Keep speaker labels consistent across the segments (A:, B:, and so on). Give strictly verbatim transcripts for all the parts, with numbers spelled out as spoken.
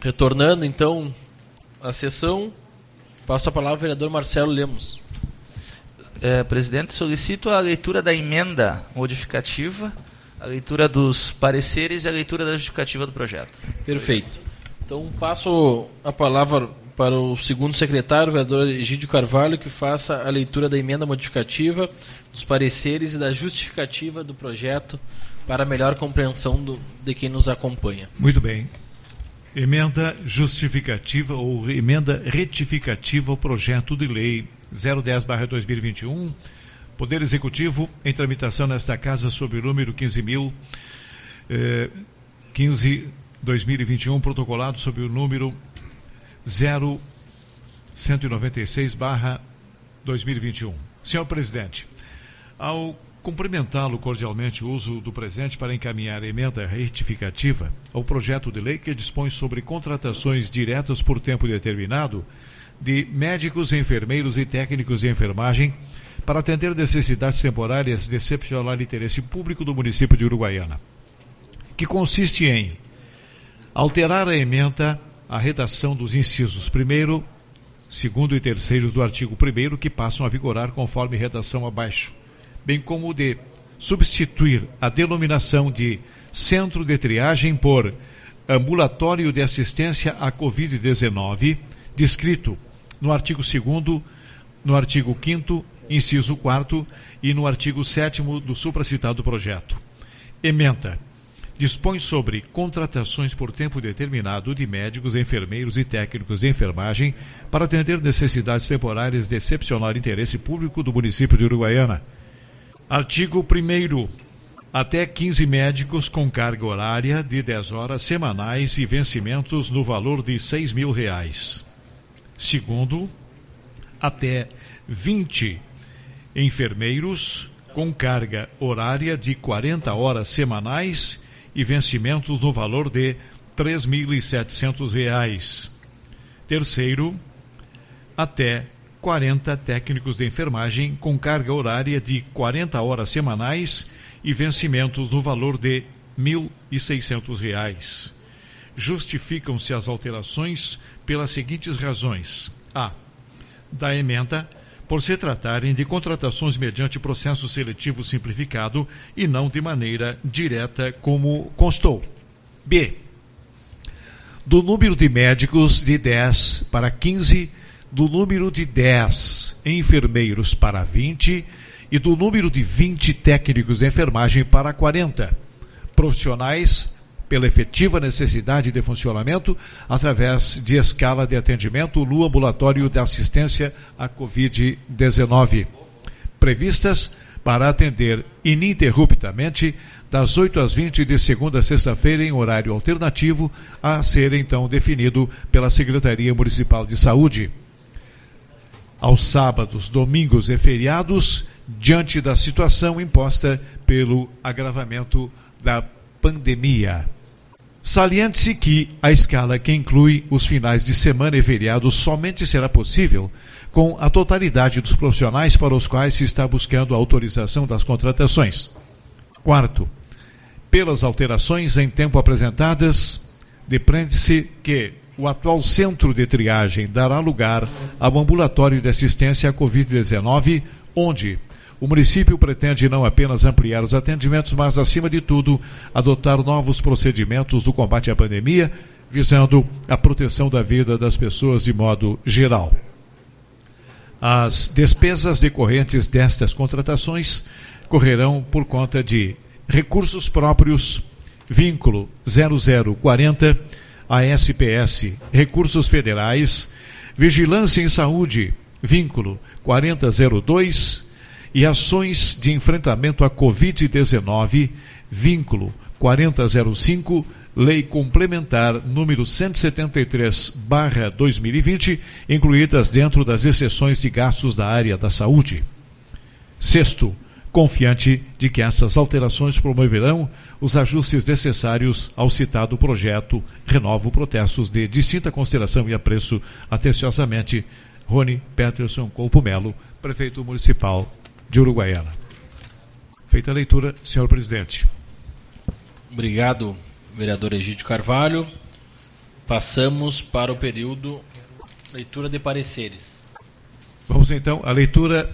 A: Retornando, então, à sessão, passo a palavra ao vereador Marcelo Lemos.
B: É, presidente, solicito a leitura da emenda modificativa, a leitura dos pareceres e a leitura da justificativa do projeto.
A: Perfeito. Então, passo a palavra para o segundo secretário, o vereador Egídio Carvalho, que faça a leitura da emenda modificativa, dos pareceres e da justificativa do projeto para a melhor compreensão do, de quem nos acompanha.
C: Muito bem. Emenda justificativa ou emenda retificativa ao projeto de lei zero dez barra dois mil e vinte e um, Poder Executivo, em tramitação nesta casa sob o número quinze mil, eh, quinze dois mil e vinte e um, protocolado sob o número zero cento e noventa e seis barra dois mil e vinte e um. Senhor Presidente, ao cumprimentá-lo cordialmente o uso do presente para encaminhar a emenda retificativa ao projeto de lei que dispõe sobre contratações diretas por tempo determinado de médicos, enfermeiros e técnicos de enfermagem para atender necessidades temporárias de excepcional interesse público do município de Uruguaiana, que consiste em alterar a emenda a redação dos incisos primeiro, segundo e terceiro do artigo primeiro, que passam a vigorar conforme redação abaixo, bem como de substituir a denominação de Centro de Triagem por Ambulatório de Assistência à covid dezenove, descrito no artigo segundo, no artigo quinto, inciso quarto e no artigo sétimo do supracitado projeto. Emenda dispõe sobre contratações por tempo determinado de médicos, enfermeiros e técnicos de enfermagem para atender necessidades temporárias de excepcional interesse público do município de Uruguaiana. Artigo primeiro. Até quinze médicos com carga horária de dez horas semanais e vencimentos no valor de seis mil reais. Segundo, até vinte enfermeiros com carga horária de quarenta horas semanais e vencimentos no valor de três mil e setecentos reais. Terceiro, até quarenta técnicos de enfermagem com carga horária de quarenta horas semanais e vencimentos no valor de mil e seiscentos reais. Justificam-se as alterações pelas seguintes razões. A. Da emenda, por se tratarem de contratações mediante processo seletivo simplificado e não de maneira direta como constou. B. Do número de médicos de dez para quinze, do número de dez enfermeiros para vinte e do número de vinte técnicos de enfermagem para quarenta profissionais pela efetiva necessidade de funcionamento através de escala de atendimento no ambulatório de assistência à covid dezenove, previstas para atender ininterruptamente das oito às vinte de segunda a sexta-feira em horário alternativo a ser então definido pela Secretaria Municipal de Saúde. Aos sábados, domingos e feriados, diante da situação imposta pelo agravamento da pandemia. Saliente-se que a escala que inclui os finais de semana e feriados somente será possível com a totalidade dos profissionais para os quais se está buscando a autorização das contratações. Quarto, pelas alterações em tempo apresentadas, depreende-se que o atual centro de triagem dará lugar ao ambulatório de assistência à covid dezenove, onde o município pretende não apenas ampliar os atendimentos, mas, acima de tudo, adotar novos procedimentos do combate à pandemia, visando a proteção da vida das pessoas de modo geral. As despesas decorrentes destas contratações correrão por conta de recursos próprios, vínculo zero zero quarenta, A S P S, recursos federais, vigilância em saúde, vínculo quarenta zero dois, e ações de enfrentamento à covid dezenove, vínculo quarenta zero cinco, Lei Complementar número cento e setenta e três barra dois mil e vinte, incluídas dentro das exceções de gastos da área da saúde. Sexto, confiante de que essas alterações promoverão os ajustes necessários ao citado projeto, renovo protestos de distinta consideração e apreço. Atenciosamente, Rony Peterson Coupo Melo, Prefeito Municipal de Uruguaiana. Feita a leitura, senhor presidente.
A: Obrigado, vereador Egídio Carvalho. Passamos para o período leitura de pareceres.
C: Vamos então à leitura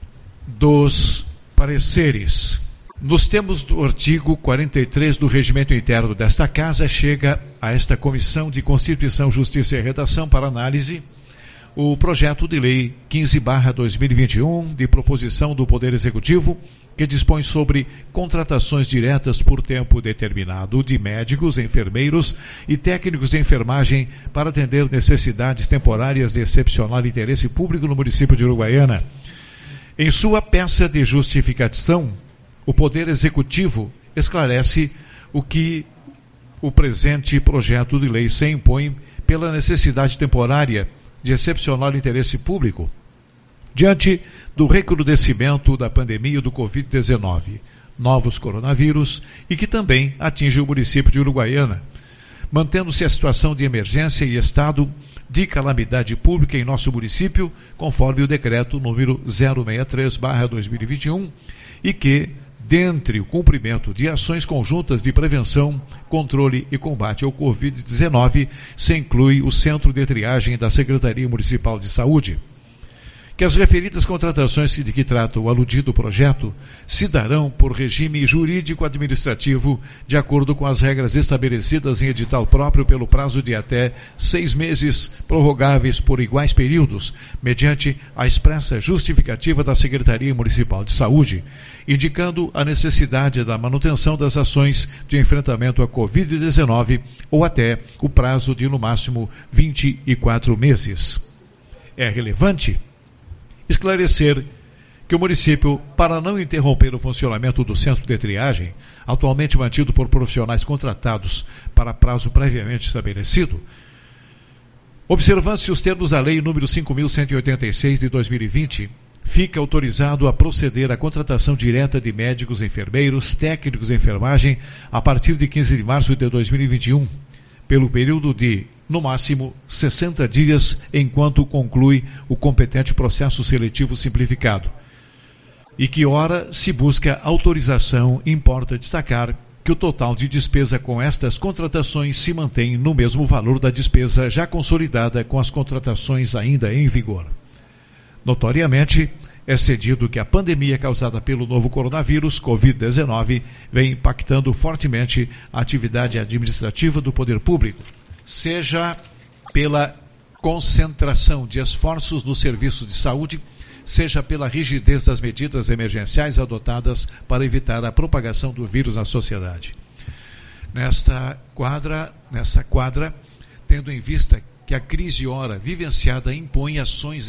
C: dos pareceres. Nos termos do artigo quarenta e três do Regimento Interno desta Casa, chega a esta Comissão de Constituição, Justiça e Redação para análise o projeto de lei quinze barra dois mil e vinte e um, de proposição do Poder Executivo, que dispõe sobre contratações diretas por tempo determinado de médicos, enfermeiros e técnicos de enfermagem para atender necessidades temporárias de excepcional interesse público no município de Uruguaiana. Em sua peça de justificação, o Poder Executivo esclarece o que o presente projeto de lei se impõe pela necessidade temporária de excepcional interesse público, diante do recrudescimento da pandemia do covid dezenove, novos coronavírus, e que também atinge o município de Uruguaiana, mantendo-se a situação de emergência e estado de calamidade pública em nosso município, conforme o decreto número zero sessenta e três barra dois mil e vinte e um, e que, dentre o cumprimento de ações conjuntas de prevenção, controle e combate ao covid dezenove, se inclui o Centro de Triagem da Secretaria Municipal de Saúde. Que as referidas contratações de que trata o aludido projeto se darão por regime jurídico-administrativo, de acordo com as regras estabelecidas em edital próprio pelo prazo de até seis meses, prorrogáveis por iguais períodos, mediante a expressa justificativa da Secretaria Municipal de Saúde, indicando a necessidade da manutenção das ações de enfrentamento à covid dezenove ou até o prazo de, no máximo, vinte e quatro meses. É relevante esclarecer que o município, para não interromper o funcionamento do centro de triagem, atualmente mantido por profissionais contratados para prazo previamente estabelecido, observando-se os termos da Lei número cinco mil cento e oitenta e seis de dois mil e vinte, fica autorizado a proceder à contratação direta de médicos, enfermeiros, técnicos de enfermagem a partir de quinze de março de dois mil e vinte e um, pelo período de, no máximo, sessenta dias, enquanto conclui o competente processo seletivo simplificado. E que ora se busca autorização, importa destacar que o total de despesa com estas contratações se mantém no mesmo valor da despesa já consolidada com as contratações ainda em vigor. Notoriamente, é cedido que a pandemia causada pelo novo coronavírus, covid dezenove, vem impactando fortemente a atividade administrativa do poder público, seja pela concentração de esforços no serviço de saúde, seja pela rigidez das medidas emergenciais adotadas para evitar a propagação do vírus na sociedade. Nesta quadra, nessa quadra, tendo em vista que a crise ora vivenciada impõe ações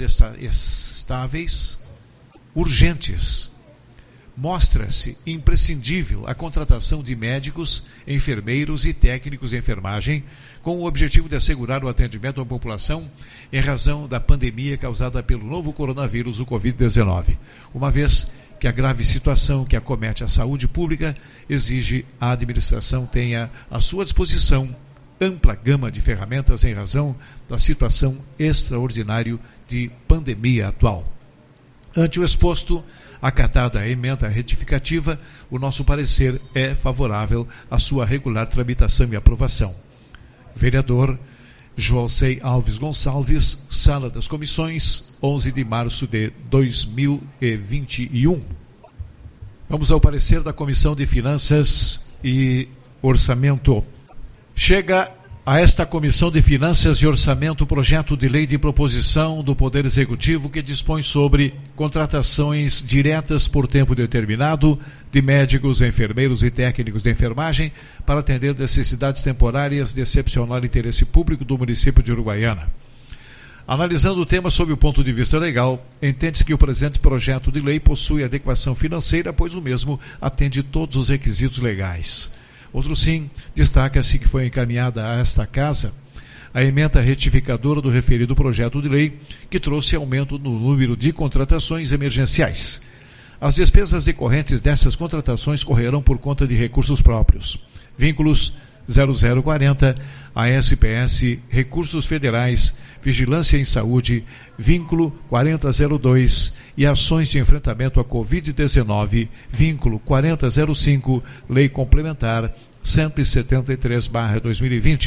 C: estáveis, urgentes, mostra-se imprescindível a contratação de médicos, enfermeiros e técnicos de enfermagem com o objetivo de assegurar o atendimento à população em razão da pandemia causada pelo novo coronavírus, o covid dezenove, uma vez que a grave situação que acomete a saúde pública exige a administração tenha à sua disposição ampla gama de ferramentas em razão da situação extraordinária de pandemia atual. Ante o exposto, acatada a emenda retificativa, o nosso parecer é favorável à sua regular tramitação e aprovação. Vereador Joelcey Alves Gonçalves, Sala das Comissões, onze de março de dois mil e vinte e um. Vamos ao parecer da Comissão de Finanças e Orçamento. Chega a esta Comissão de Finanças e Orçamento o projeto de lei de proposição do Poder Executivo que dispõe sobre contratações diretas por tempo determinado de médicos, enfermeiros e técnicos de enfermagem para atender necessidades temporárias de excepcional interesse público do município de Uruguaiana. Analisando o tema sob o ponto de vista legal, entende-se que o presente projeto de lei possui adequação financeira, pois o mesmo atende todos os requisitos legais. Outro sim, destaca-se que foi encaminhada a esta Casa a emenda retificadora do referido projeto de lei, que trouxe aumento no número de contratações emergenciais. As despesas decorrentes dessas contratações correrão por conta de recursos próprios. Vínculos zero zero quarenta, A S P S, Recursos Federais, Vigilância em Saúde, Vínculo quarenta zero dois e Ações de Enfrentamento à covid dezenove, Vínculo quarenta zero cinco, Lei Complementar cento e setenta e três barra dois mil e vinte,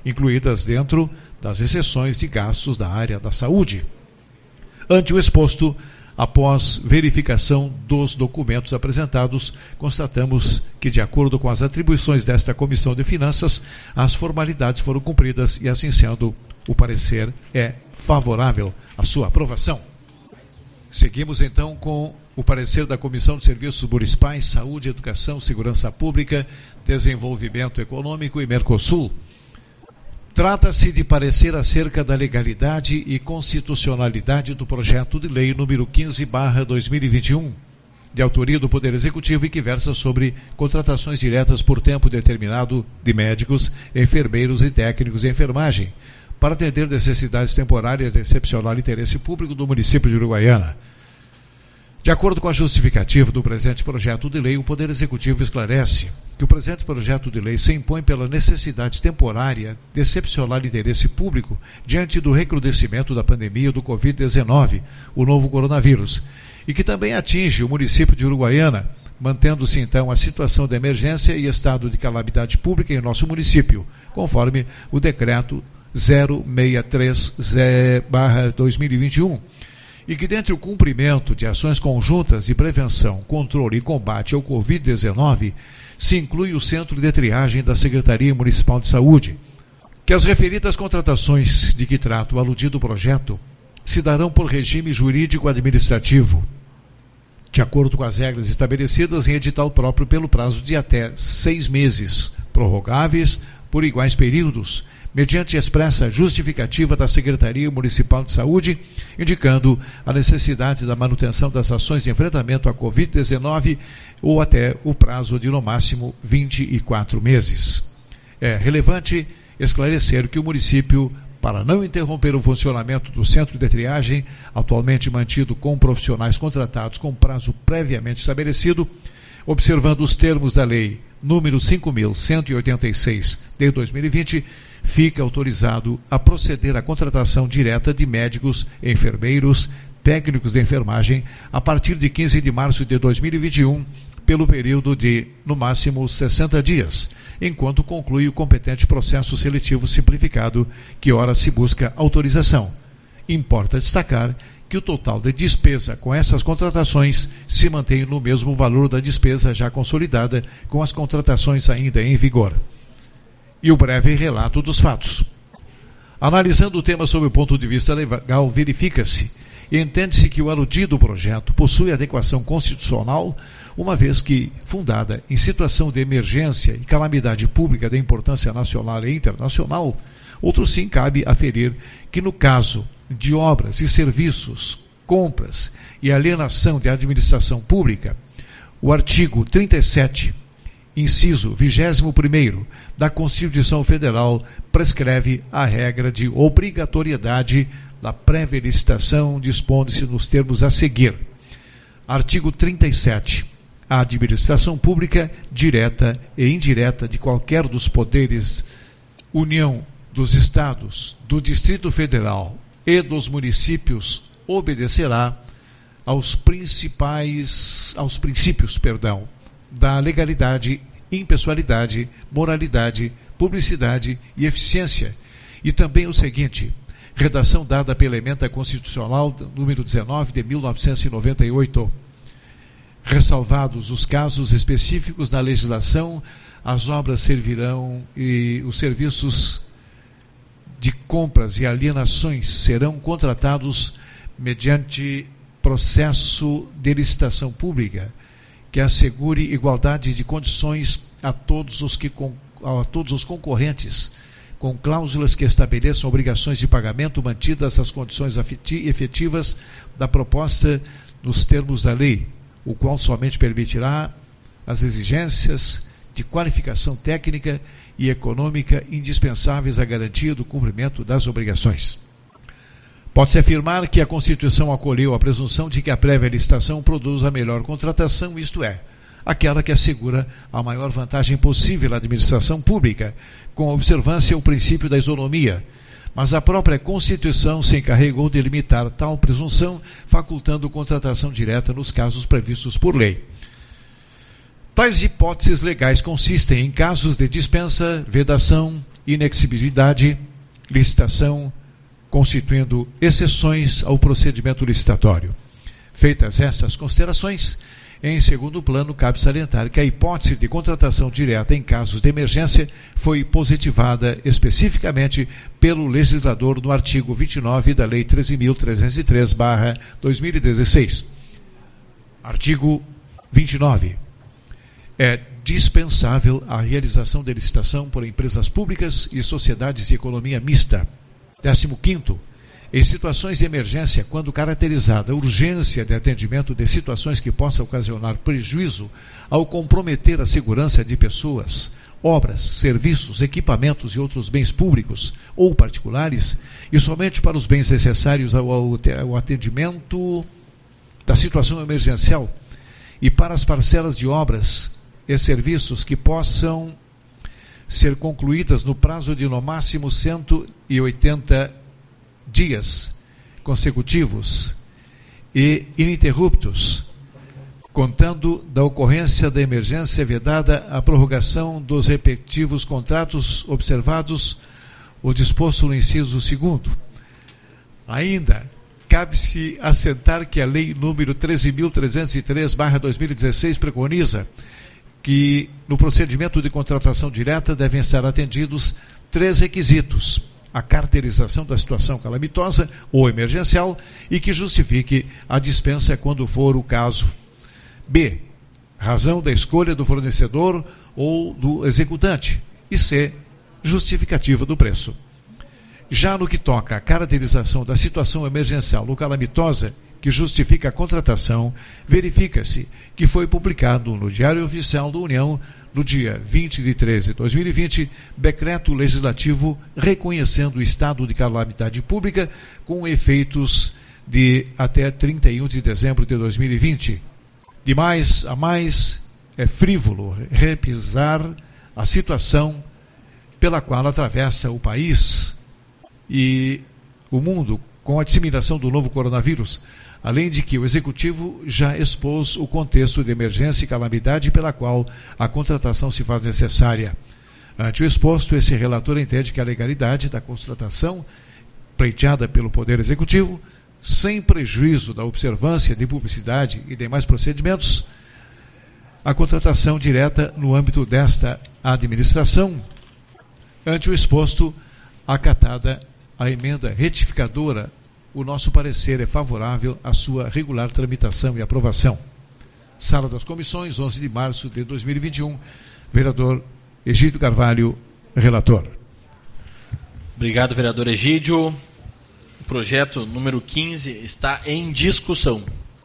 C: incluídas dentro das exceções de gastos da área da saúde. Ante o exposto, após verificação dos documentos apresentados, constatamos que, de acordo com as atribuições desta Comissão de Finanças, as formalidades foram cumpridas e, assim sendo, o parecer é favorável à sua aprovação. Seguimos então com o parecer da Comissão de Serviços Municipais, Saúde, Educação, Segurança Pública, Desenvolvimento Econômico e Mercosul. Trata-se de parecer acerca da legalidade e constitucionalidade do projeto de lei número quinze barra dois mil e vinte e um, de autoria do Poder Executivo e que versa sobre contratações diretas por tempo determinado de médicos, enfermeiros e técnicos de enfermagem, para atender necessidades temporárias de excepcional interesse público do município de Uruguaiana. De acordo com a justificativa do presente projeto de lei, o Poder Executivo esclarece que o presente projeto de lei se impõe pela necessidade temporária de excepcional interesse público diante do recrudescimento da pandemia do covid dezenove, o novo coronavírus, e que também atinge o município de Uruguaiana, mantendo-se então a situação de emergência e estado de calamidade pública em nosso município, conforme o decreto zero seis três barra dois mil e vinte e um, e que, dentre o cumprimento de ações conjuntas de prevenção, controle e combate ao covid dezenove, se inclui o Centro de Triagem da Secretaria Municipal de Saúde, que as referidas contratações de que trata o aludido projeto se darão por regime jurídico-administrativo, de acordo com as regras estabelecidas em edital próprio pelo prazo de até seis meses, prorrogáveis por iguais períodos, mediante expressa justificativa da Secretaria Municipal de Saúde, indicando a necessidade da manutenção das ações de enfrentamento à covid dezenove ou até o prazo de, no máximo, vinte e quatro meses. É relevante esclarecer que o município, para não interromper o funcionamento do centro de triagem, atualmente mantido com profissionais contratados com prazo previamente estabelecido, observando os termos da Lei número cinco mil cento e oitenta e seis de dois mil e vinte, fica autorizado a proceder à contratação direta de médicos, enfermeiros, técnicos de enfermagem a partir de quinze de março de dois mil e vinte e um, pelo período de, no máximo, sessenta dias, enquanto conclui o competente processo seletivo simplificado, que ora se busca autorização. Importa destacar que o total de despesa com essas contratações se mantém no mesmo valor da despesa já consolidada com as contratações ainda em vigor. E o breve relato dos fatos. Analisando o tema sob o ponto de vista legal, verifica-se e entende-se que o aludido projeto possui adequação constitucional, uma vez que, fundada em situação de emergência e calamidade pública de importância nacional e internacional, outro sim cabe aferir que, no caso de obras e serviços, compras e alienação de administração pública, o artigo trinta e sete, inciso vigésimo primeiro da Constituição Federal prescreve a regra de obrigatoriedade da pré-licitação, dispondo-se nos termos a seguir. Artigo trinta e sete. A administração pública, direta e indireta de qualquer dos poderes, União, dos Estados, do Distrito Federal e dos municípios, obedecerá aos principais, aos princípios, perdão, da legalidade, impessoalidade, moralidade, publicidade e eficiência. E também o seguinte: redação dada pela Emenda Constitucional número dezenove de mil novecentos e noventa e oito. Ressalvados os casos específicos na legislação, as obras servirão e os serviços de compras e alienações serão contratados mediante processo de licitação pública, que assegure igualdade de condições a todos os, que, a todos os concorrentes, com cláusulas que estabeleçam obrigações de pagamento mantidas as condições efetivas da proposta nos termos da lei, o qual somente permitirá as exigências de qualificação técnica e econômica indispensáveis à garantia do cumprimento das obrigações. Pode-se afirmar que a Constituição acolheu a presunção de que a prévia licitação produz a melhor contratação, isto é, aquela que assegura a maior vantagem possível à administração pública, com observância ao princípio da isonomia. Mas a própria Constituição se encarregou de limitar tal presunção, facultando contratação direta nos casos previstos por lei. Tais hipóteses legais consistem em casos de dispensa, vedação, inexigibilidade, licitação, constituindo exceções ao procedimento licitatório. Feitas essas considerações, em segundo plano, cabe salientar que a hipótese de contratação direta em casos de emergência foi positivada especificamente pelo legislador no artigo vinte e nove da Lei treze mil trezentos e três barra dois mil e dezesseis. Artigo vinte e nove. É dispensável a realização de licitação por empresas públicas e sociedades de economia mista. Décimo quinto. Em situações de emergência, quando caracterizada a urgência de atendimento de situações que possam ocasionar prejuízo ao comprometer a segurança de pessoas, obras, serviços, equipamentos e outros bens públicos ou particulares, e somente para os bens necessários ao, ao atendimento da situação emergencial, e para as parcelas de obras e serviços que possam ser concluídas no prazo de no máximo cento e oitenta dias consecutivos e ininterruptos, contando da ocorrência da emergência vedada a prorrogação dos respectivos contratos observados o disposto no inciso segundo. Ainda, cabe-se assentar que a Lei número treze mil trezentos e três barra dois mil e dezesseis preconiza que no procedimento de contratação direta devem estar atendidos três requisitos: a caracterização da situação calamitosa ou emergencial e que justifique a dispensa quando for o caso. B. Razão da escolha do fornecedor ou do executante. E C. Justificativa do preço. Já no que toca à caracterização da situação emergencial ou calamitosa que justifica a contratação, verifica-se que foi publicado no Diário Oficial da União, no dia vinte de treze de dois mil e vinte, decreto legislativo reconhecendo o estado de calamidade pública com efeitos de até trinta e um de dezembro de dois mil e vinte. De mais a mais, é frívolo repisar a situação pela qual atravessa o país e o mundo com a disseminação do novo coronavírus, além de que o Executivo já expôs o contexto de emergência e calamidade pela qual a contratação se faz necessária. Ante o exposto, esse relator entende que a legalidade da contratação pleiteada pelo Poder Executivo, sem prejuízo da observância de publicidade e demais procedimentos, a contratação direta no âmbito desta administração. Ante o exposto, acatada a emenda retificadora, o nosso parecer é favorável à sua regular tramitação e aprovação. Sala das Comissões, onze de março de dois mil e vinte e um. Vereador Egídio Carvalho, relator.
A: Obrigado, vereador Egídio. O projeto número quinze está em discussão.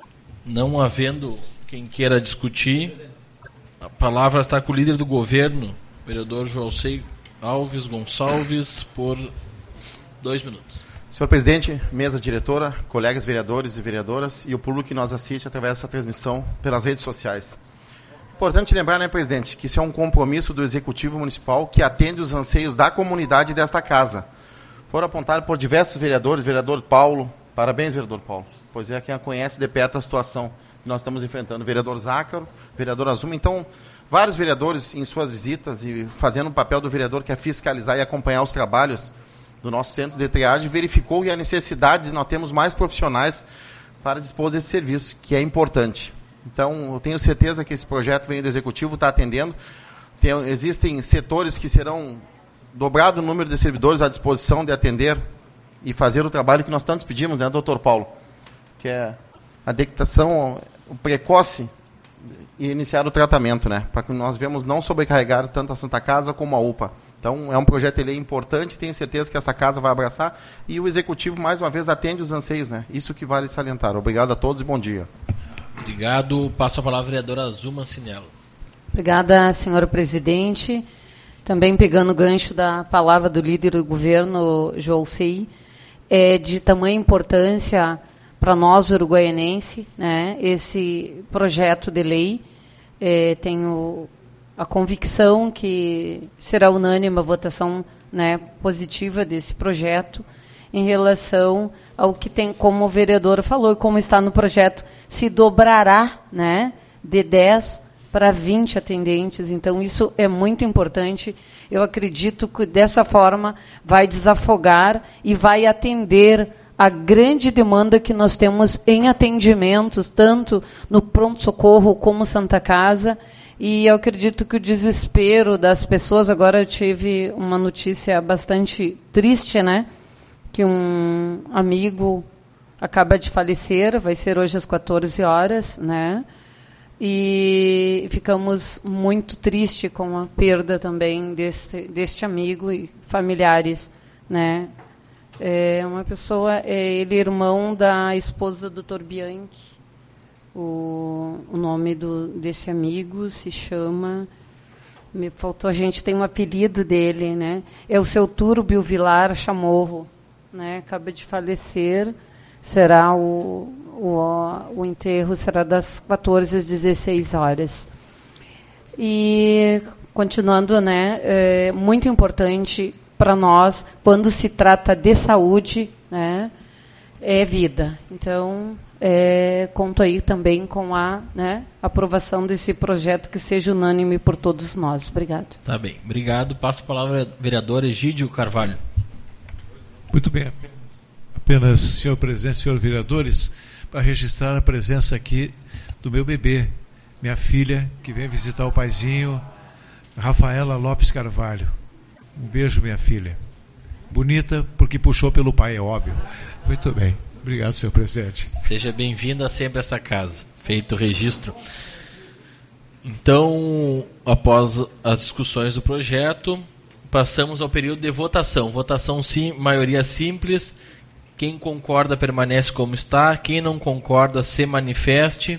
A: Não havendo quem queira discutir, a palavra está com o líder do governo, vereador Joalcei Alves Gonçalves, por dois minutos.
D: Senhor presidente, mesa diretora, colegas vereadores e vereadoras e o público que nos assiste através dessa transmissão pelas redes sociais. Importante lembrar, né, presidente, que isso é um compromisso do Executivo Municipal que atende os anseios da comunidade desta casa. Foram apontados por diversos vereadores, vereador Paulo, parabéns, vereador Paulo, pois é quem conhece de perto a situação que nós estamos enfrentando, vereador Zácaro, vereador Azuma, então, vários vereadores em suas visitas e fazendo o papel do vereador que é fiscalizar e acompanhar os trabalhos do nosso centro de triagem, verificou que a necessidade de nós termos mais profissionais para dispor desse serviço, que é importante. Então, eu tenho certeza que esse projeto vem do Executivo, está atendendo. Tem, existem setores que serão dobrado o número de servidores à disposição de atender e fazer o trabalho que nós tantos pedimos, né, doutor Paulo? Que é a detectação precoce e iniciar o tratamento, né? Para que nós venhamos não sobrecarregar tanto a Santa Casa como a U P A. Então, é um projeto de lei importante, tenho certeza que essa casa vai abraçar e o Executivo, mais uma vez, atende os anseios, né? Isso que vale salientar. Obrigado a todos e bom dia.
A: Obrigado. Passo a palavra à vereadora Azuma Mancinello.
E: Obrigada, senhor presidente. Também pegando o gancho da palavra do líder do governo, Joalcei, é de tamanha importância para nós, uruguaianenses, né, esse projeto de lei. É, tenho a convicção que será unânime a votação, né, positiva desse projeto em relação ao que tem, como o vereador falou, e como está no projeto, se dobrará, né, de dez para vinte atendentes. Então, isso é muito importante. Eu acredito que, dessa forma, vai desafogar e vai atender a grande demanda que nós temos em atendimentos, tanto no pronto-socorro como Santa Casa. E eu acredito que o desespero das pessoas... Agora eu tive uma notícia bastante triste, né? Que um amigo acaba de falecer, vai ser hoje às quatorze horas, né? E ficamos muito tristes com a perda também deste, deste amigo e familiares, né? É uma pessoa, é, ele é irmão da esposa do doutor Bianchi. O, o nome do, desse amigo se chama... Me faltou, a gente tem um apelido dele, né? É o seu Túrbio Vilar Chamorro, né? Acaba de falecer. Será o, o, o enterro será das quatorze às dezesseis horas. E, continuando, né, é muito importante para nós, quando se trata de saúde, né, é vida. Então, é, conto aí também com a, né, aprovação desse projeto que seja unânime por todos nós. Obrigado.
A: Tá bem, obrigado. Passo a palavra ao vereador Egídio Carvalho.
C: Muito bem. Apenas, senhor presidente, senhores vereadores, para registrar a presença aqui do meu bebê, minha filha, que vem visitar o paizinho, Rafaela Lopes Carvalho. Um beijo, minha filha. Bonita porque puxou pelo pai, é óbvio. Muito bem. Obrigado, senhor presidente.
A: Seja bem-vinda sempre a essa casa. Feito o registro. Então, após as discussões do projeto, passamos ao período de votação. Votação sim, maioria simples. Quem concorda permanece como está. Quem não concorda se manifeste.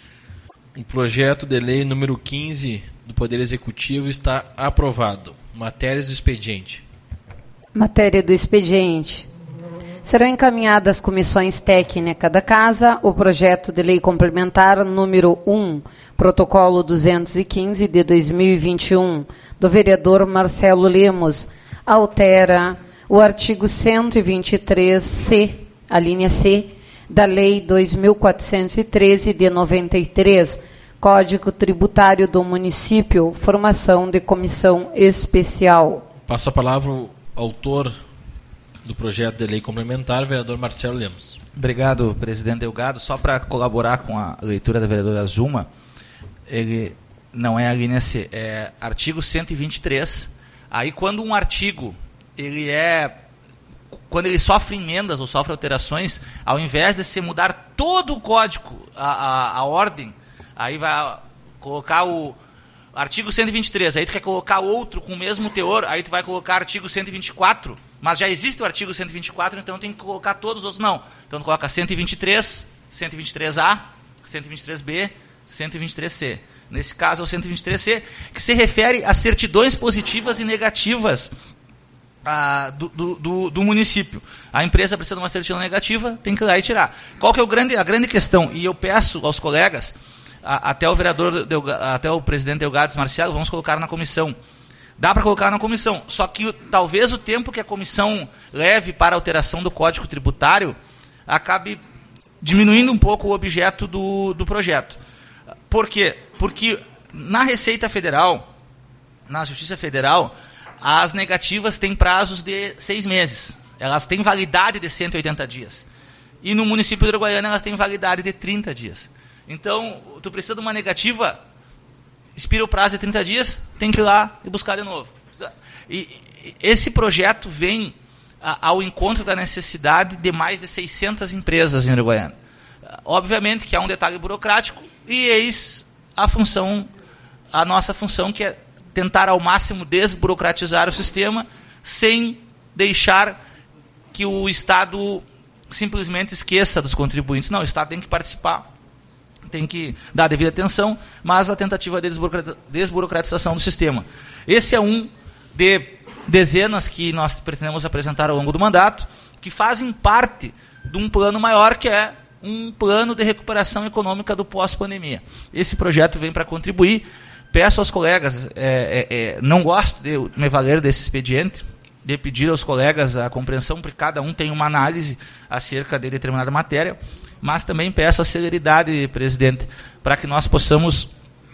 A: O projeto de lei número quinze do Poder Executivo está aprovado. Matérias do expediente.
E: Matéria do expediente. Serão encaminhadas às comissões técnicas da Casa o projeto de lei complementar número um, protocolo duzentos e quinze de dois mil e vinte e um, do vereador Marcelo Lemos, altera o artigo cento e vinte e três C, a linha C, da Lei dois mil quatrocentos e treze de noventa e três, Código Tributário do Município, formação de comissão especial.
A: Passo a palavra ao autor do projeto de lei complementar, vereador Marcelo Lemos.
B: Obrigado, presidente Delgado. Só para colaborar com a leitura da vereadora Zuma, ele não é a linha C, é artigo cento e vinte e três. Aí, quando um artigo ele é, quando ele sofre emendas ou sofre alterações, ao invés de se mudar todo o código, a, a, a ordem, aí vai colocar o artigo cento e vinte e três, aí tu quer colocar outro com o mesmo teor, aí tu vai colocar artigo cento e vinte e quatro, mas já existe o artigo cento e vinte e quatro, então tem que colocar todos os outros, não. Então tu coloca cento e vinte e três, cento e vinte e três A, cento e vinte e três B, cento e vinte e três C. Nesse caso é o cento e vinte e três C, que se refere a certidões positivas e negativas ah, do, do, do, do município. A empresa precisa de uma certidão negativa, tem que ir lá e tirar. Qual que é o grande, a grande questão? E eu peço aos colegas, a, até o vereador, até o presidente Delgado Marcial, vamos colocar na comissão. Dá para colocar na comissão, só que o, talvez o tempo que a comissão leve para a alteração do Código Tributário acabe diminuindo um pouco o objeto do, do projeto. Por quê? Porque na Receita Federal, na Justiça Federal, as negativas têm prazos de seis meses. Elas têm validade de cento e oitenta dias. E no município de Uruguaiana elas têm validade de trinta dias. Então, tu precisa de uma negativa, expira o prazo de trinta dias, tem que ir lá e buscar de novo. E esse projeto vem a, ao encontro da necessidade de mais de seiscentas empresas em Uruguaiana. Obviamente que há um detalhe burocrático e eis a função, a nossa função, que é tentar ao máximo desburocratizar o sistema sem deixar que o Estado simplesmente esqueça dos contribuintes. Não, o Estado tem que participar, tem que dar a devida atenção, mas a tentativa de desburocratização do sistema. Esse é um de dezenas que nós pretendemos apresentar ao longo do mandato, que fazem parte de um plano maior, que é um plano de recuperação econômica do pós-pandemia. Esse projeto vem para contribuir. Peço aos colegas, é, é, é, não gosto de me valer desse expediente, de pedir aos colegas a compreensão, porque cada um tem uma análise acerca de determinada matéria, mas também peço a celeridade, presidente, para que nós possamos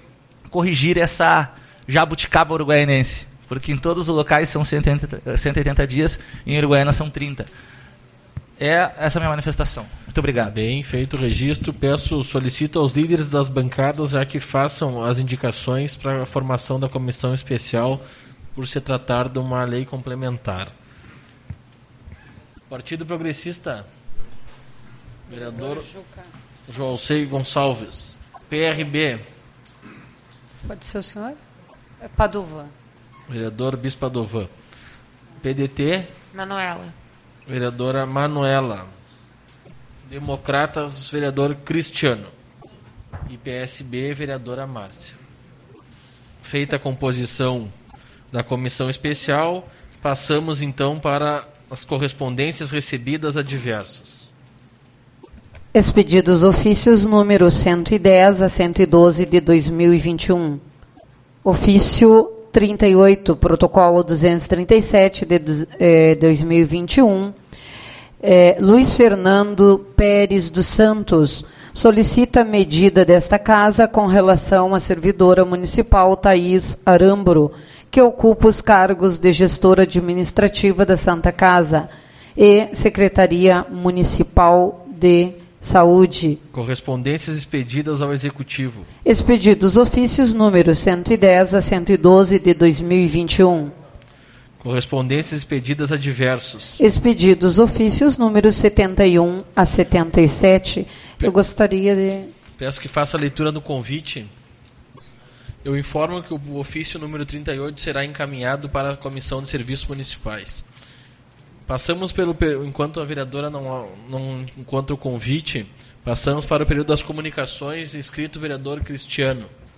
B: corrigir essa jabuticaba uruguaianense, porque em todos os locais são cento e oitenta dias, em Uruguaiana são trinta. É essa a minha manifestação. Muito obrigado.
A: Bem, feito o registro, peço, solicito aos líderes das bancadas já que façam as indicações para a formação da comissão especial por se tratar de uma lei complementar. Partido Progressista, vereador Joalcei Gonçalves. P R B.
E: Pode ser o senhor? É Padovan.
A: Vereador Bispo Padovan. P D T.
F: Manuela.
A: Vereadora Manuela. Democratas, vereador Cristiano. E P S B, vereadora Márcia. Feita a composição da comissão especial, passamos então para as correspondências recebidas a diversos.
E: Expedidos ofícios número cento e dez a cento e doze de dois mil e vinte e um. Ofício trinta e oito, protocolo duzentos e trinta e sete de eh, dois mil e vinte e um. Eh, Luiz Fernando Pérez dos Santos solicita medida desta casa com relação à servidora municipal Thaís Arambro, que ocupa os cargos de gestora administrativa da Santa Casa e Secretaria Municipal de Saúde.
A: Correspondências expedidas ao Executivo.
E: Expedidos ofícios número cento e dez a cento e doze de dois mil e vinte e um.
A: Correspondências expedidas a diversos.
E: Expedidos ofícios número setenta e um a setenta e sete. Eu gostaria de...
A: Peço que faça a leitura do convite. Eu informo que o ofício número trinta e oito será encaminhado para a Comissão de Serviços Municipais. Passamos pelo... Enquanto a vereadora não, não encontra o convite, passamos para o período das comunicações, inscrito o vereador Cristiano.